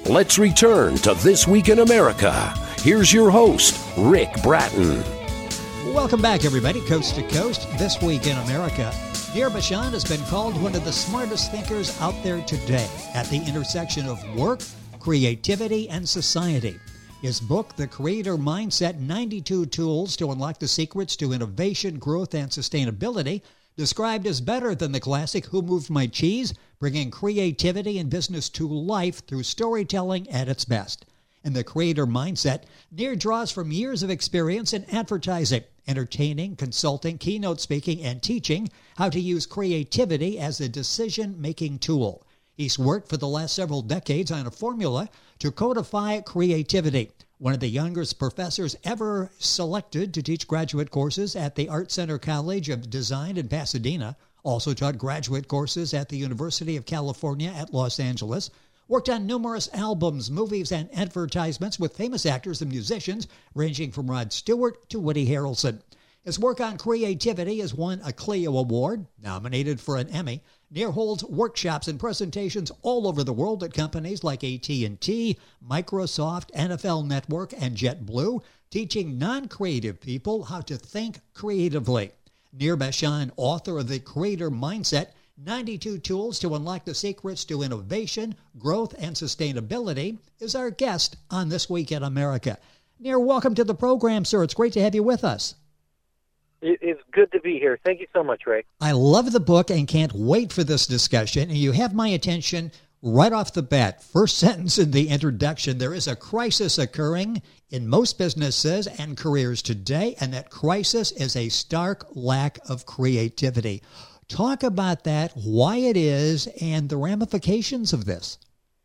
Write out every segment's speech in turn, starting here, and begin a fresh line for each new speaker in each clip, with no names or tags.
Let's return to This Week in America. Here's your host, Rick Bratton.
Welcome back, everybody, coast to coast. This Week in America. Nir Bashan has been called one of the smartest thinkers out there today at the intersection of work, creativity, and society. His book, The Creator Mindset, 92 Tools to Unlock the Secrets to Innovation, Growth, and Sustainability, described as better than the classic Who Moved My Cheese, bringing creativity and business to life through storytelling at its best. In The Creator Mindset, Nir draws from years of experience in advertising, entertaining, consulting, keynote speaking, and teaching how to use creativity as a decision-making tool. He's worked for the last several decades on a formula to codify creativity. One of the youngest professors ever selected to teach graduate courses at the Art Center College of Design in Pasadena, also taught graduate courses at the University of California at Los Angeles, worked on numerous albums, movies, and advertisements with famous actors and musicians ranging from Rod Stewart to Woody Harrelson. His work on creativity has won a Clio Award, nominated for an Emmy. Nir holds workshops and presentations all over the world at companies like AT&T, Microsoft, NFL Network, and JetBlue, teaching non-creative people how to think creatively. Nir Bashan, author of The Creator Mindset, 92 Tools to Unlock the Secrets to Innovation, Growth, and Sustainability, is our guest on This Week in America. Nir, welcome to the program, sir. It's great to have you with us.
It's good to be here. Thank you so much, Ray.
I love the book and can't wait for this discussion. And you have my attention right off the bat. First sentence in the introduction, there is a crisis occurring in most businesses and careers today, and that crisis is a stark lack of creativity. Talk about that, why it is, and the ramifications of this.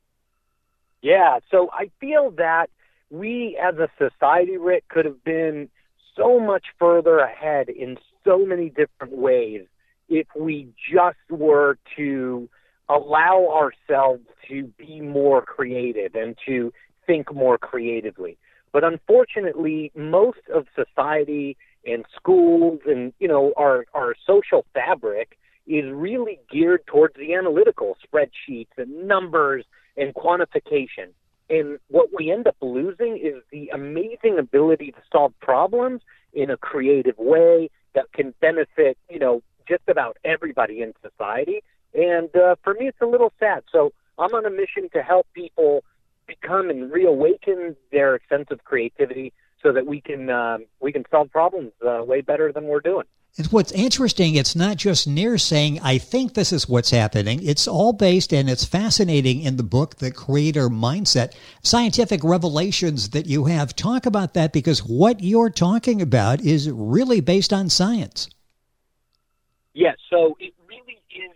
Yeah, so I feel that we as a society, Rick, could have been so much further ahead in so many different ways if we just were to allow ourselves to be more creative and to think more creatively. But unfortunately, most of society and schools and, our social fabric is really geared towards the analytical spreadsheets and numbers and quantification. And what we end up losing is the amazing ability to solve problems in a creative way that can benefit, just about everybody in society. And for me, it's a little sad. So I'm on a mission to help people become and reawaken their sense of creativity so that we can solve problems way better than we're doing.
And what's interesting, it's not just Nir saying, I think this is what's happening. It's all based, and it's fascinating in the book, The Creator Mindset, scientific revelations that you have. Talk about that, because what you're talking about is really based on science.
Yes, so it really is,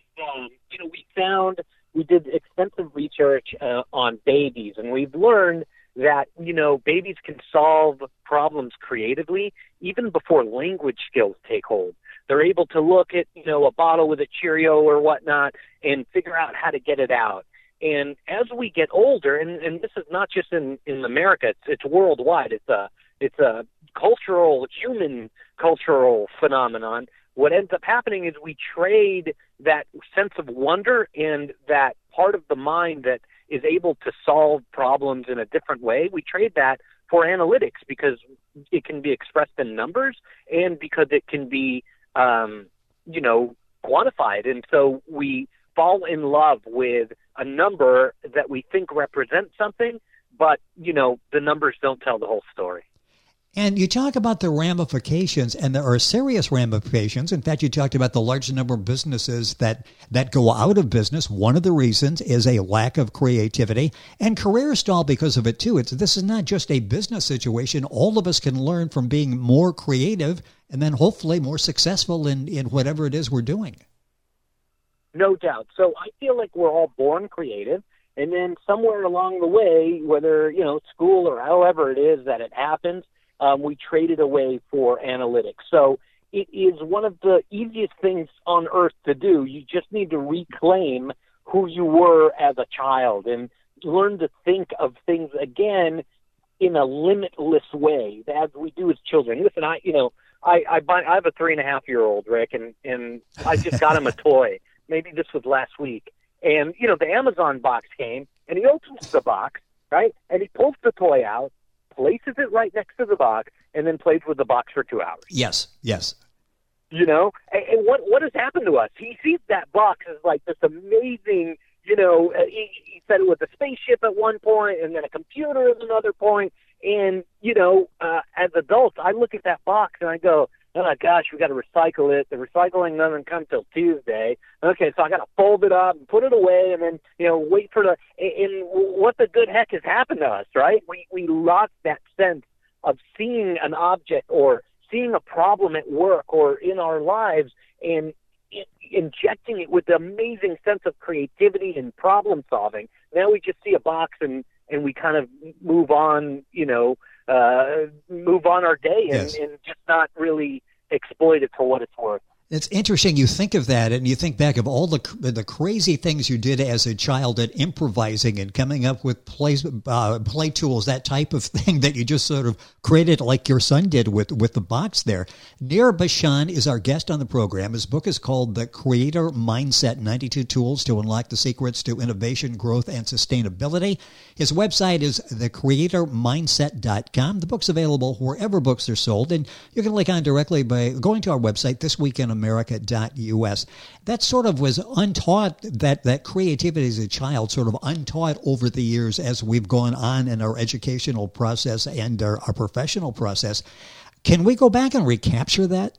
we did extensive research on babies, and we've learned that, babies can solve problems creatively even before language skills take hold. They're able to look at, a bottle with a Cheerio or whatnot and figure out how to get it out. And as we get older, and this is not just in America, it's worldwide. It's a human cultural phenomenon. What ends up happening is we trade that sense of wonder and that part of the mind that is able to solve problems in a different way. We trade that for analytics because it can be expressed in numbers and because it can be, quantified. And so we fall in love with a number that we think represents something, but, the numbers don't tell the whole story.
And you talk about the ramifications, and there are serious ramifications. In fact, you talked about the large number of businesses that go out of business. One of the reasons is a lack of creativity, and career stall because of it, too. This is not just a business situation. All of us can learn from being more creative and then hopefully more successful in whatever it is we're doing.
No doubt. So I feel like we're all born creative, and then somewhere along the way, whether, school or however it is that it happens, we traded away for analytics. So it is one of the easiest things on earth to do. You just need to reclaim who you were as a child and learn to think of things again in a limitless way, as we do as children. Listen, I have a 3.5-year-old, Rick, and I just got him a toy. Maybe this was last week. And, the Amazon box came, and he opens the box, right? And he pulls the toy out, places it right next to the box, and then plays with the box for 2 hours.
Yes, yes.
You know, and what has happened to us? He sees that box as like this amazing, you know, he said it was a spaceship at one point and then a computer at another point. And, you know, as adults, I look at that box and I go, oh my gosh, we got to recycle it. The recycling doesn't come till Tuesday. Okay, so I got to fold it up and put it away and then, you know, wait for the, and what the good heck has happened to us, right? We lost that sense of seeing an object or seeing a problem at work or in our lives and injecting it with the amazing sense of creativity and problem solving. Now we just see a box and we kind of move on, you know, move on our day and just not really exploit it for what it's worth.
It's interesting. You think of that and you think back of all the crazy things you did as a child at improvising and coming up with play tools, that type of thing that you just sort of created like your son did with the box there. Nir Bashan is our guest on the program. His book is called The Creator Mindset, 92 Tools to Unlock the Secrets to Innovation, Growth, and Sustainability. His website is thecreatormindset.com. The book's available wherever books are sold, and you can link on directly by going to our website, thisweekinamerica.us. That sort of was untaught, that creativity as a child sort of untaught over the years as we've gone on in our educational process and our professional process. Can we go back and recapture that?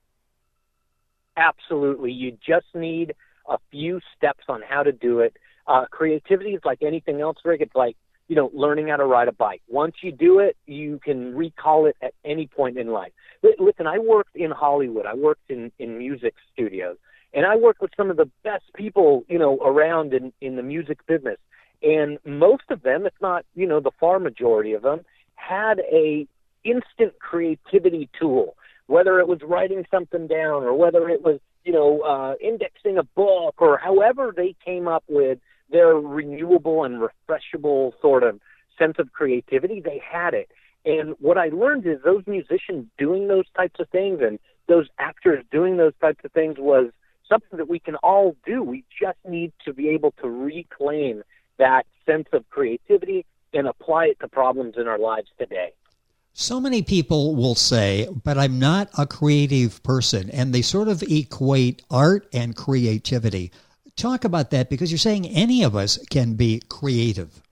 Absolutely. You just need a few steps on how to do it. Creativity is like anything else, Rick. It's like, you know, learning how to ride a bike. Once you do it, you can recall it at any point in life. Listen, I worked in Hollywood. I worked in music studios. And I worked with some of the best people, you know, around in the music business. And most of them, if not, you know, the far majority of them, had a instant creativity tool, whether it was writing something down or whether it was, you know, indexing a book or however they came up with their renewable and refreshable sort of sense of creativity, they had it. And what I learned is those musicians doing those types of things and those actors doing those types of things was something that we can all do. We just need to be able to reclaim that sense of creativity and apply it to problems in our lives today.
So many people will say, but I'm not a creative person, and they sort of equate art and creativity. Talk about that, because you're saying any of us can be creative.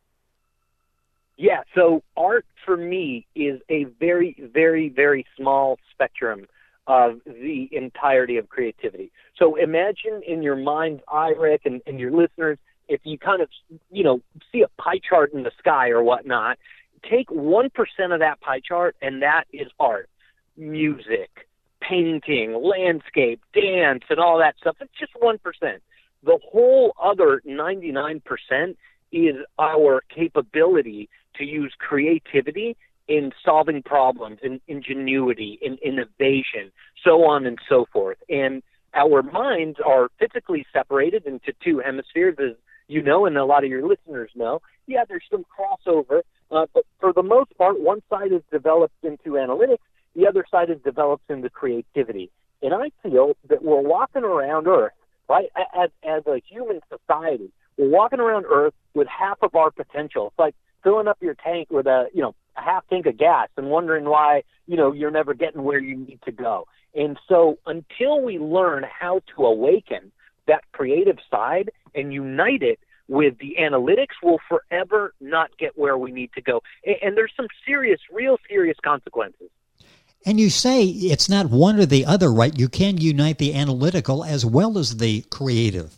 Yeah, so art for me is a very, very, very small spectrum of the entirety of creativity. So imagine in your mind's eye, Rick, and your listeners, if you kind of, you know, see a pie chart in the sky or whatnot, take 1% of that pie chart, and that is art, music, painting, landscape, dance, and all that stuff. It's just 1%. The whole other 99% is our capability to use creativity in solving problems, in ingenuity, in innovation, so on and so forth. And our minds are physically separated into two hemispheres, as you know, and a lot of your listeners know. Yeah, there's some crossover, but for the most part, one side is developed into analytics, the other side is developed into creativity. And I feel that we're walking around Earth, right, as a human society, we're walking around Earth with half of our potential. It's like filling up your tank with a half tank of gas and wondering why, you know, you're never getting where you need to go. And so until we learn how to awaken that creative side and unite it with the analytics, we'll forever not get where we need to go. And there's some real serious consequences.
And you say it's not one or the other, right? You can unite the analytical as well as the creative.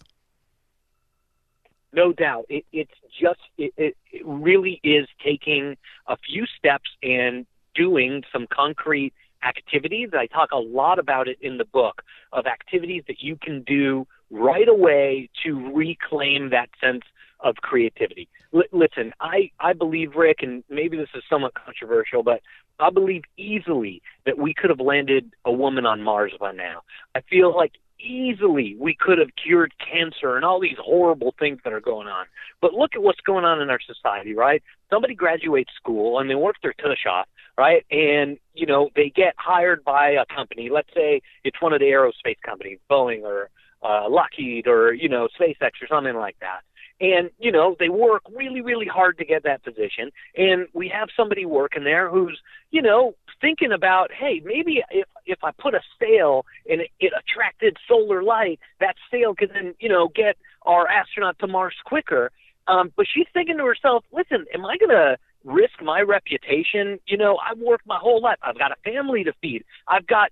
No doubt. It really is taking a few steps and doing some concrete activities. I talk a lot about it in the book, of activities that you can do right away to reclaim that sense of creativity. Listen, I believe, Rick, and maybe this is somewhat controversial, but I believe easily that we could have landed a woman on Mars by now. I feel like easily we could have cured cancer and all these horrible things that are going on. But look at what's going on in our society, right? Somebody graduates school and they work their tush off, right? And, you know, they get hired by a company. Let's say it's one of the aerospace companies, Boeing or Lockheed or, you know, SpaceX or something like that. And, they work really, really hard to get that position. And we have somebody working there who's, thinking about, hey, maybe if I put a sail and it attracted solar light, that sail could then, get our astronaut to Mars quicker. But she's thinking to herself, listen, am I going to risk my reputation? I've worked my whole life. I've got a family to feed. I've got,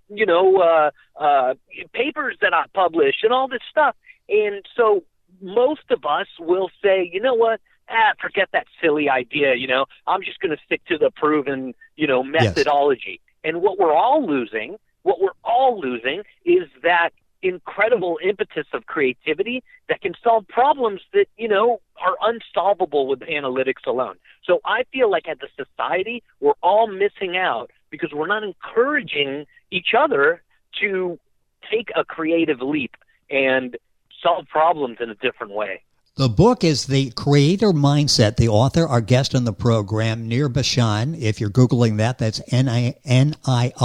papers that I publish and all this stuff. And so most of us will say, you know what? Forget that silly idea. I'm just going to stick to the proven, methodology. Yes. And what we're all losing is that incredible impetus of creativity that can solve problems that, are unsolvable with analytics alone. So I feel like as a society, we're all missing out because we're not encouraging each other to take a creative leap and solve problems in a different way.
The book is The Creator Mindset. The author, our guest on the program, Nir Bashan. If you're Googling that, that's Nirbashan.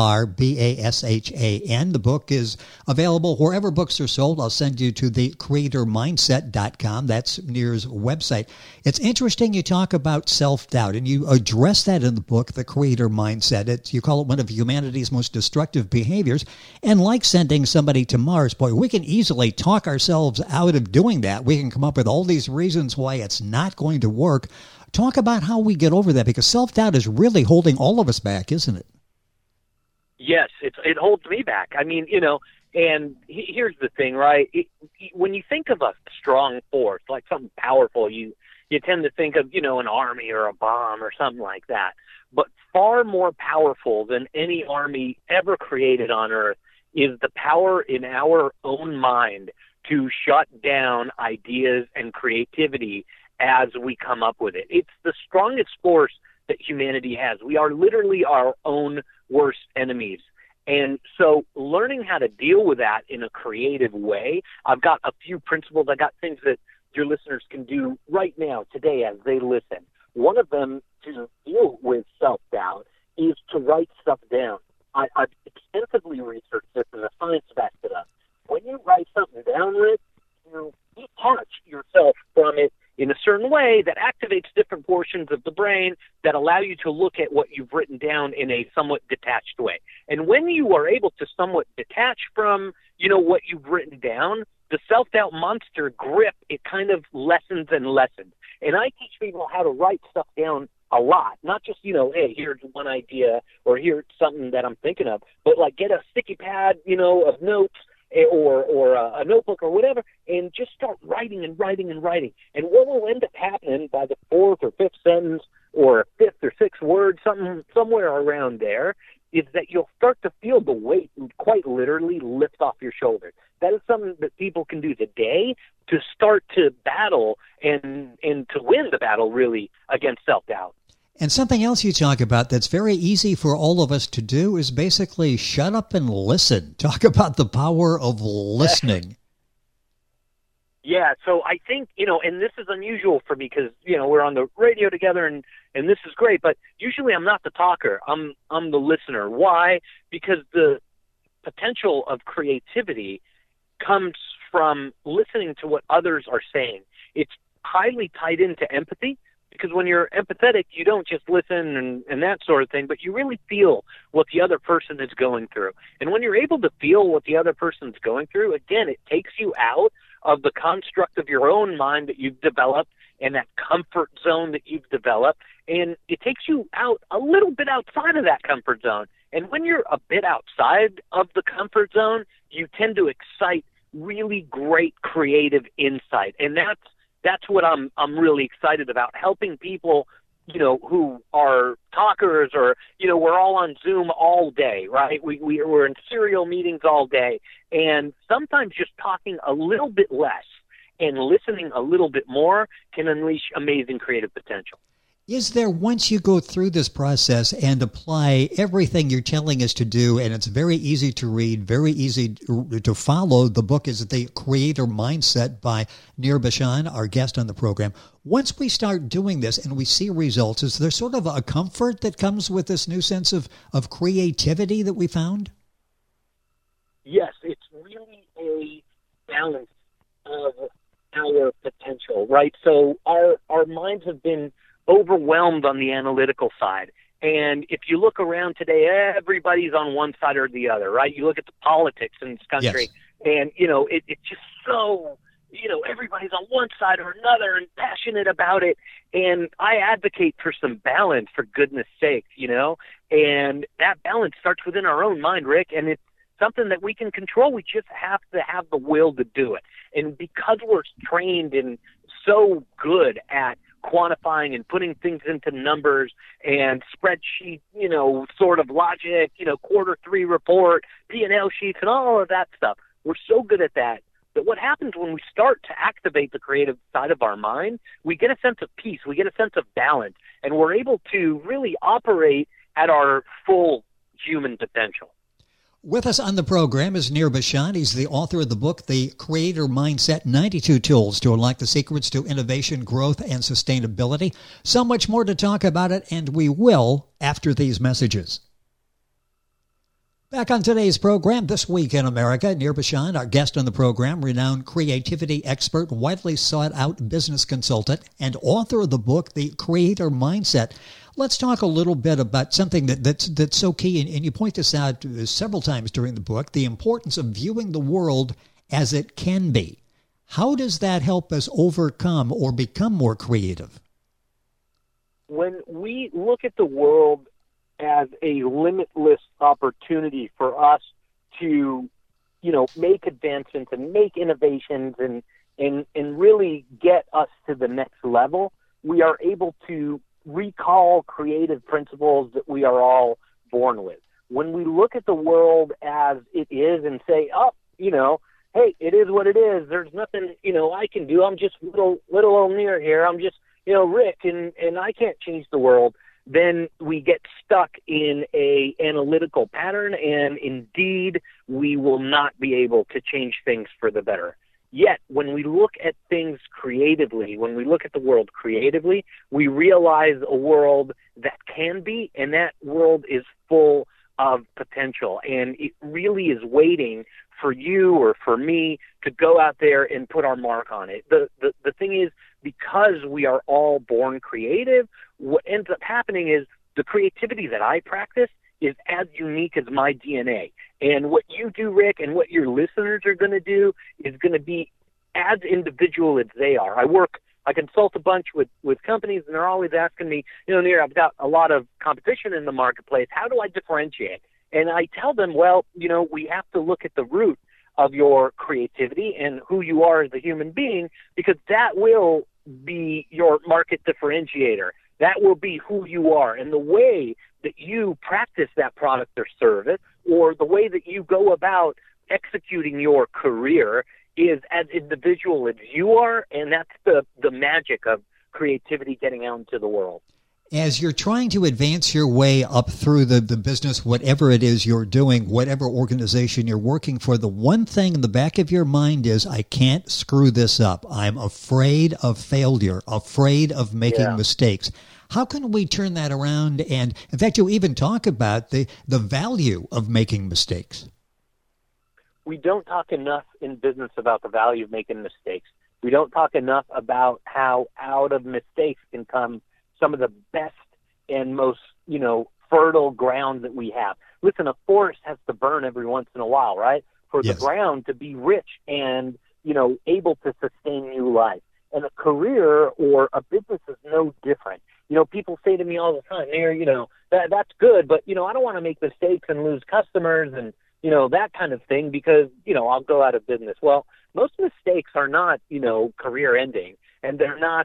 The book is available wherever books are sold. I'll send you to thecreatormindset.com. That's Nir's website. It's interesting you talk about self-doubt, and you address that in the book, The Creator Mindset. You call it one of humanity's most destructive behaviors. And like sending somebody to Mars, boy, we can easily talk ourselves out of doing that. We can come up with all these reasons why it's not going to work. Talk about how we get over that, because self-doubt is really holding all of us back, isn't it?
Yes, it holds me back. I mean, and here's the thing, right? When you think of a strong force, like something powerful, you tend to think of, an army or a bomb or something like that. But far more powerful than any army ever created on Earth is the power in our own mind to shut down ideas and creativity as we come up with it. It's the strongest force that humanity has. We are literally our own worst enemies. And so learning how to deal with that in a creative way, I've got a few principles. I got things that your listeners can do right now, today, as they listen. One of them to deal with self-doubt is to write stuff down. I've extensively researched this, and the science backs it up. When you write something down, Rick, you detach yourself from it in a certain way that activates different portions of the brain that allow you to look at what you've written down in a somewhat detached way. And when you are able to somewhat detach from, what you've written down, the self-doubt monster grip, it kind of lessens and lessens. And I teach people how to write stuff down a lot, not just, hey, here's one idea or here's something that I'm thinking of, but like get a sticky pad, of notes, or a notebook or whatever, and just start writing and writing and writing. And what will end up happening by the fourth or fifth sentence or fifth or sixth word, somewhere around there, is that you'll start to feel the weight quite literally lift off your shoulders. That is something that people can do today to start to battle and to win the battle, really, against self-doubt.
And something else you talk about that's very easy for all of us to do is basically shut up and listen. Talk about the power of listening.
Yeah, so I think, and this is unusual for me because, we're on the radio together and this is great, but usually I'm not the talker. I'm the listener. Why? Because the potential of creativity comes from listening to what others are saying. It's highly tied into empathy. Because when you're empathetic, you don't just listen and that sort of thing, but you really feel what the other person is going through. And when you're able to feel what the other person's going through, again, it takes you out of the construct of your own mind that you've developed and that comfort zone that you've developed, and it takes you out a little bit outside of that comfort zone. And when you're a bit outside of the comfort zone, you tend to excite really great creative insight. And that's what I'm really excited about, helping people, who are talkers or, we're all on Zoom all day, right? We're in serial meetings all day. And sometimes just talking a little bit less and listening a little bit more can unleash amazing creative potential.
Is there, once you go through this process and apply everything you're telling us to do, and it's very easy to read, very easy to follow, the book is The Creator Mindset by Nir Bashan, our guest on the program. Once we start doing this and we see results, is there sort of a comfort that comes with this new sense of creativity that we found?
Yes, it's really a balance of our potential, right? So our minds have been overwhelmed on the analytical side. And if you look around today, everybody's on one side or the other, right? You look at the politics in this country, and, it's just so, everybody's on one side or another and passionate about it. And I advocate for some balance, for goodness sake, and that balance starts within our own mind, Rick, and it's something that we can control. We just have to have the will to do it. And because we're trained and so good at quantifying and putting things into numbers and spreadsheet, sort of logic, quarter three report, P&L sheets, and all of that stuff. We're so good at that. But what happens when we start to activate the creative side of our mind, we get a sense of peace, we get a sense of balance, and we're able to really operate at our full human potential.
With us on the program is Nir Bashan. He's the author of the book, The Creator Mindset, 92 Tools to Unlock the Secrets to Innovation, Growth, and Sustainability. So much more to talk about it, and we will after these messages. Back on today's program, This Week in America, Nir Bashan, our guest on the program, renowned creativity expert, widely sought-out business consultant, and author of the book, The Creator Mindset. Let's talk a little bit about something that's so key, and you point this out several times during the book, the importance of viewing the world as it can be. How does that help us overcome or become more creative?
When we look at the world as a limitless opportunity for us to, make advancements and make innovations and really get us to the next level, we are able to recall creative principles that we are all born with. When we look at the world as it is and say, hey, it is what it is. There's nothing, I can do. I'm just little old Nir here. I'm just, Rick, and I can't change the world. Then we get stuck in a analytical pattern, and indeed, we will not be able to change things for the better. Yet, when we look at things creatively, when we look at the world creatively, we realize a world that can be, and that world is full of potential. And it really is waiting for you or for me to go out there and put our mark on it. The thing is, because we are all born creative, what ends up happening is the creativity that I practice is as unique as my DNA. And what you do, Rick, and what your listeners are going to do is going to be as individual as they are. I consult a bunch with companies, and they're always asking me, Nir, I've got a lot of competition in the marketplace. How do I differentiate? And I tell them, well, we have to look at the root of your creativity and who you are as a human being, because that will be your market differentiator. That will be who you are. And the way that you practice that product or service, or the way that you go about executing your career, is as individual as you are, and that's the magic of creativity getting out into the world.
As you're trying to advance your way up through the business, whatever it is you're doing, whatever organization you're working for, the one thing in the back of your mind is, I can't screw this up. I'm afraid of failure, afraid of making mistakes. How can we turn that around? And in fact, you even talk about the value of making mistakes.
We don't talk enough in business about the value of making mistakes. We don't talk enough about how out of mistakes can come some of the best and most, fertile ground that we have. Listen, a forest has to burn every once in a while, right? For the ground to be rich and, able to sustain new life. And a career or a business is no different. People say to me all the time, Nir, that's good, but, I don't want to make mistakes and lose customers and, that kind of thing because, I'll go out of business. Well, most mistakes are not, career ending, and they're not,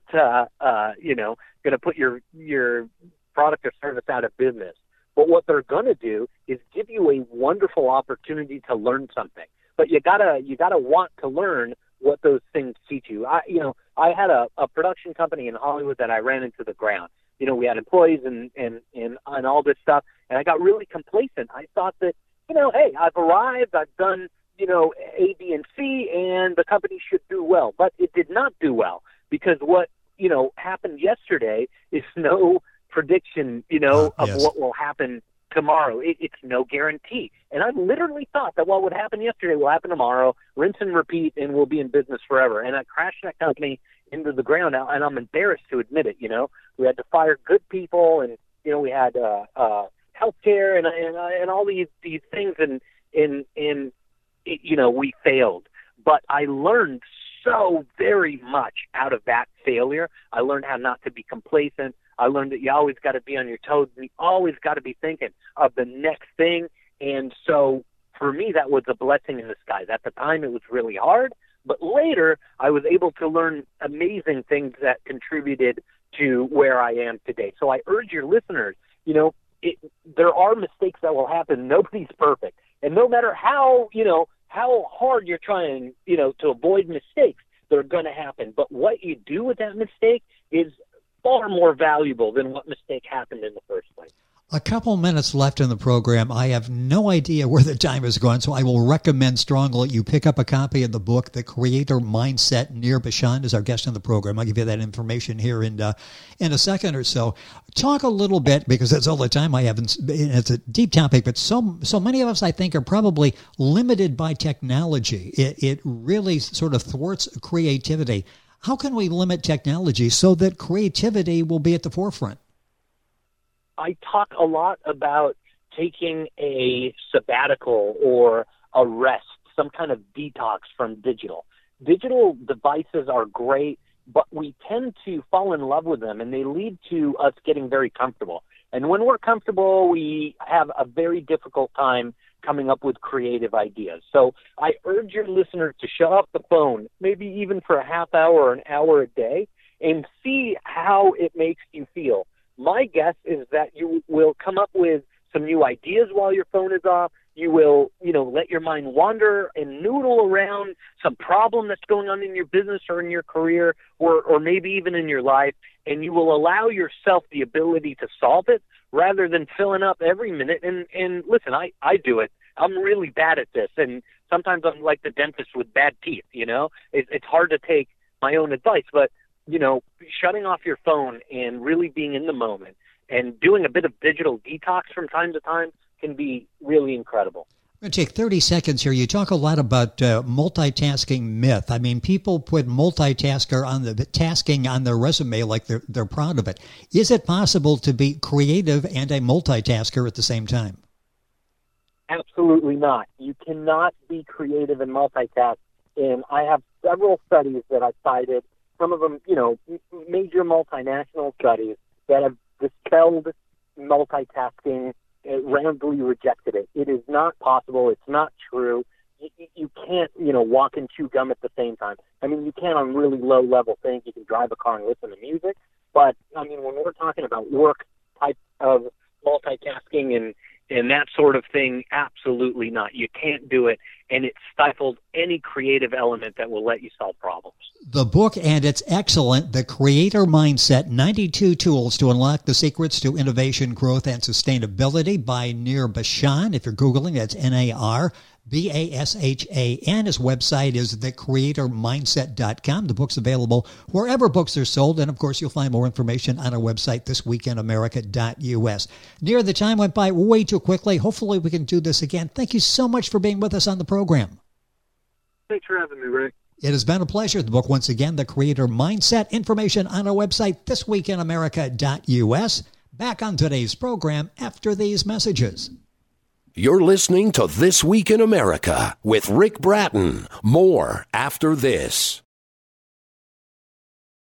going to put your product or service out of business. But what they're going to do is give you a wonderful opportunity to learn something. But you gotta want to learn what those things teach you. I had a production company in Hollywood that I ran into the ground. We had employees and all this stuff, and I got really complacent. I thought that, hey, I've arrived, I've done, A, B, and C, and the company should do well. But it did not do well because what, happened yesterday is no prediction, of what will happen tomorrow. It's no guarantee. And I literally thought that what would happen yesterday will happen tomorrow, rinse and repeat, and we'll be in business forever. And I crashed that company into the ground now, and I'm embarrassed to admit it. We had to fire good people, and we had healthcare and all these things, and we failed. But I learned so very much out of that failure. I learned how not to be complacent. I learned that you always got to be on your toes. You always got to be thinking of the next thing. And so for me, that was a blessing in disguise. At the time, it was really hard. But later, I was able to learn amazing things that contributed to where I am today. So I urge your listeners, there are mistakes that will happen. Nobody's perfect. And no matter how hard you're trying, to avoid mistakes, they're going to happen. But what you do with that mistake is far more valuable than what mistake happened in the first place.
A couple minutes left in the program. I have no idea where the time is going, so I will recommend strongly you pick up a copy of the book, The Creator Mindset. Nir Bashan is our guest on the program. I'll give you that information here in a second or so. Talk a little bit, because that's all the time I have. It's a deep topic, but so many of us, I think, are probably limited by technology. It really sort of thwarts creativity. How can we limit technology so that creativity will be at the forefront?
I talk a lot about taking a sabbatical or a rest, some kind of detox from digital. Digital devices are great, but we tend to fall in love with them, and they lead to us getting very comfortable. And when we're comfortable, we have a very difficult time coming up with creative ideas. So I urge your listeners to shut off the phone, maybe even for a half hour or an hour a day, and see how it makes you feel. My guess is that you will come up with some new ideas while your phone is off. You will, let your mind wander and noodle around some problem that's going on in your business or in your career or maybe even in your life, and you will allow yourself the ability to solve it rather than filling up every minute. And listen, I do it. I'm really bad at this, and sometimes I'm like the dentist with bad teeth, It's hard to take my own advice, but shutting off your phone and really being in the moment and doing a bit of digital detox from time to time can be really incredible.
I'm going to take 30 seconds here. You talk a lot about multitasking myth. I mean, people put multitasker on the tasking on their resume like they're proud of it. Is it possible to be creative and a multitasker at the same time?
Absolutely not. You cannot be creative and multitask. And I have several studies that I cited, some of them, major multinational studies that have dispelled multitasking, roundly rejected it. It is not possible. It's not true. You can't, walk and chew gum at the same time. I mean, you can on really low-level things. You can drive a car and listen to music. But, when we're talking about work type of multitasking and that sort of thing, absolutely not. You can't do it, and it stifles any creative element that will let you solve problems.
The book, and it's excellent, The Creator Mindset, 92 Tools to Unlock the Secrets to Innovation, Growth, and Sustainability by Nir Bashan. If you're Googling, that's Narbashan. His website is thecreatormindset.com. The book's available wherever books are sold. And, of course, you'll find more information on our website, thisweekinamerica.us. Nir, the time went by way too quickly. Hopefully we can do this again. Thank you so much for being with us on the program.
Thanks for having me, Rick.
It has been a pleasure. The book, once again, The Creator Mindset. Information on our website, thisweekinamerica.us. Back on today's program after these messages.
You're listening to This Week in America with Rick Bratton. More after this.